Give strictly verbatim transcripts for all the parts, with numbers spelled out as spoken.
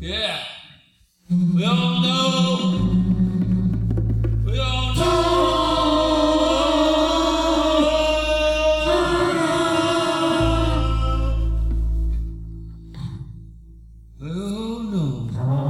Yeah. We all know. We all know. We all know.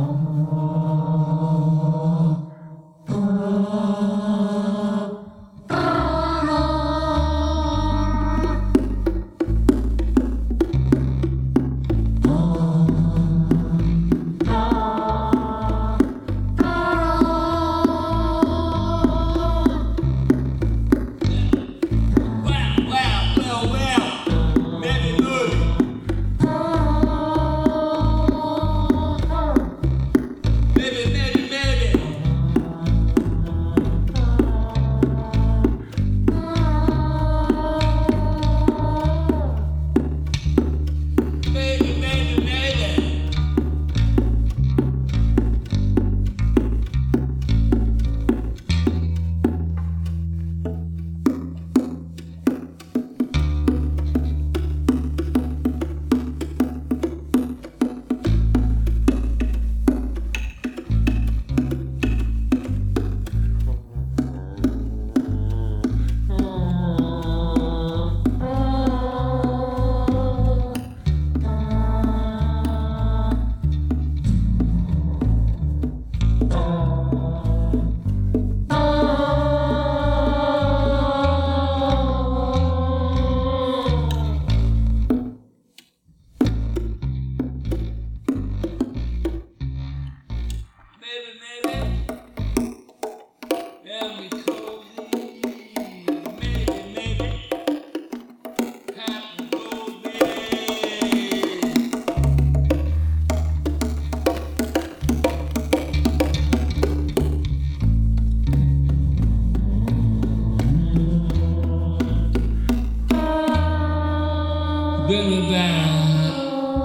Been about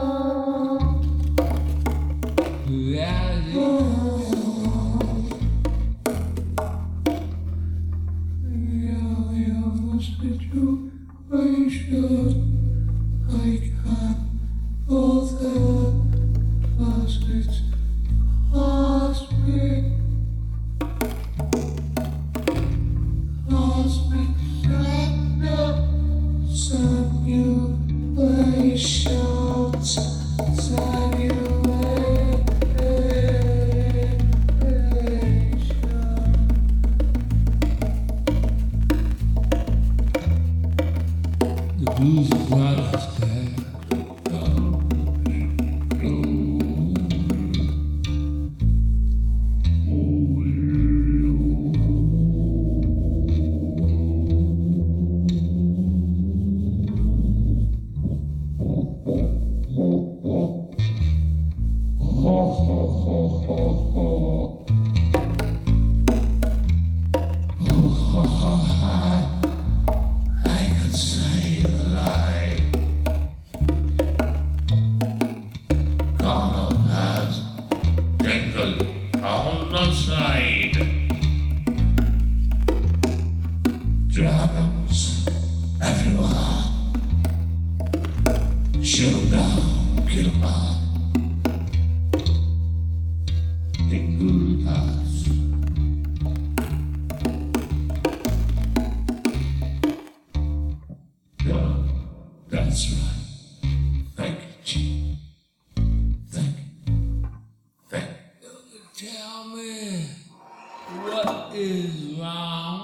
reality. Reality of the situation. I can't all that lost it. Lost me. Lost me. Son, you. Patience, the blues is not as bad. On the side, dragons everywhere. Shoot down, kill down. Tingle pass. Yeah, that's right. Thank you, Chief. Thank you. Thank you. Tell me what is wrong.